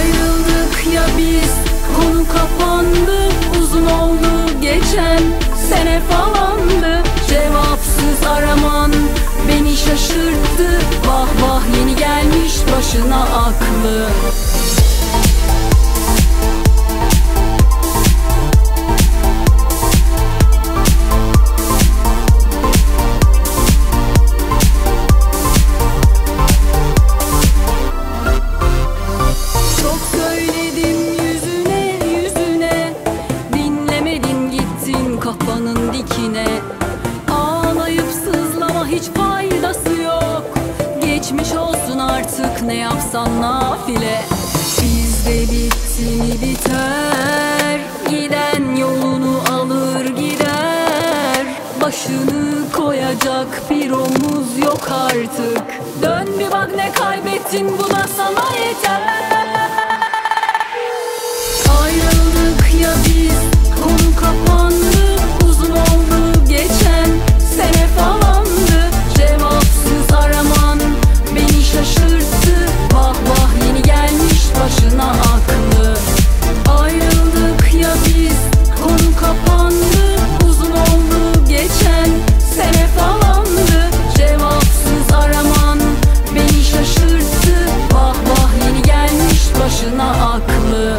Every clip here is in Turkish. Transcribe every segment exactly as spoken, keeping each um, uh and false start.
Ayrıldık ya biz, konu kapandı. Uzun oldu geçen sene falandı. Cevapsız araman beni şaşırttı. Vah vah, yeni gelmiş başına aklı. Çok söyledim yüzüne yüzüne, dinlemedin, gittin kafanın dikine. Ağlayıp sızlama, hiç faydası yok. Geçmiş olsun artık, ne yapsan nafile. Bizde bitti mi biter, giden yolunu alır gider. Başını koyacak bir omuz yok artık. Dön bir bak, ne kaybettin, bu da sana yeter. Ayrıldık ya biz, konu kapandı. Uzun oldu geçen sene falandı. Cevapsız araman beni şaşırttı. Vah vah, yeni gelmiş başına aklı. Ayrıldık ya biz, konu kapandı. Uzun oldu geçen sene falandı. Cevapsız araman beni şaşırttı. Vah vah, yeni gelmiş başına aklı.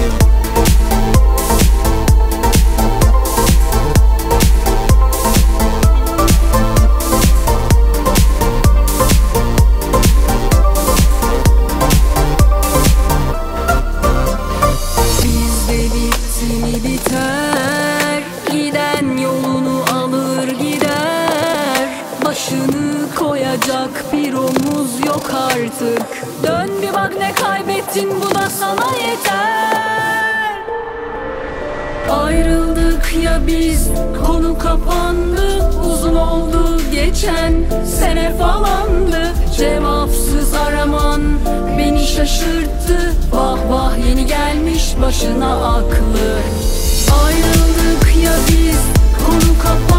Biter, giden yolunu alır gider. Başını koyacak bir omuz yok artık. Dön bir bak, ne kaybettin, bu da sana yeter. Ayrıldık ya biz, konu kapandı. Uzun oldu geçen sene falandı. Cevapsız araman beni şaşırttı. Vah vah, yeni gelmiş başına aklı. Ayrıldık ya biz, konu kapandı.